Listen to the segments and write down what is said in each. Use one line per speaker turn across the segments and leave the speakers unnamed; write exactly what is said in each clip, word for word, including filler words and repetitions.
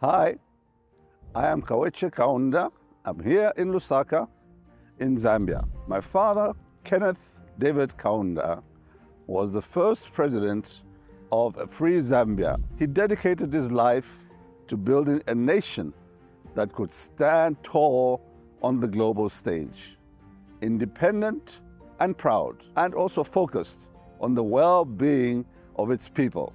Hi, I am Kaweche Kaunda. I'm here in Lusaka, in Zambia. My father, Kenneth David Kaunda, was the first president of a free Zambia. He dedicated his life to building a nation that could stand tall on the global stage, independent and proud, and also focused on the well-being of its people.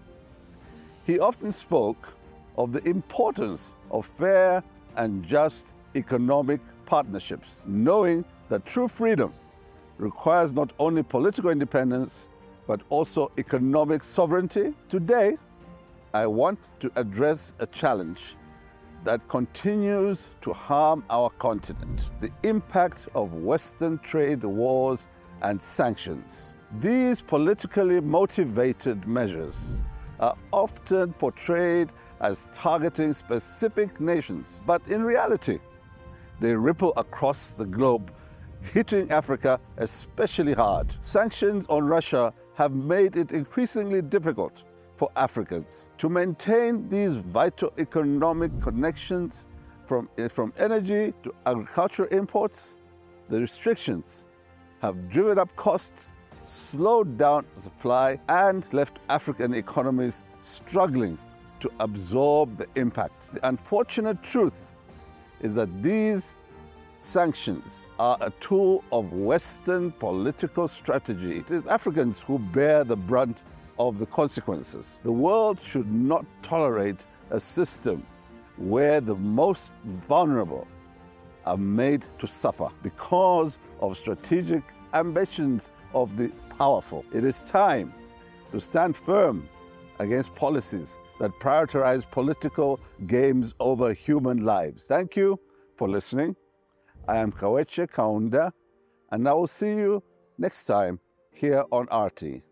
He often spoke of the importance of fair and just economic partnerships, knowing that true freedom requires not only political independence, but also economic sovereignty. Today, I want to address a challenge that continues to harm our continent: the impact of Western trade wars and sanctions. These politically motivated measures are often portrayed as targeting specific nations, but in reality, they ripple across the globe, hitting Africa especially hard. Sanctions on Russia have made it increasingly difficult for Africans to maintain these vital economic connections, from, from energy to agricultural imports. The restrictions have driven up costs, slowed down supply, and left African economies struggling to absorb the impact. The unfortunate truth is that these sanctions are a tool of Western political strategy. It is Africans who bear the brunt of the consequences. The world should not tolerate a system where the most vulnerable are made to suffer because of strategic ambitions of the powerful. It is time to stand firm against policies that prioritize political games over human lives. Thank you for listening. I am Kaweche Kaunda, and I will see you next time here on R T.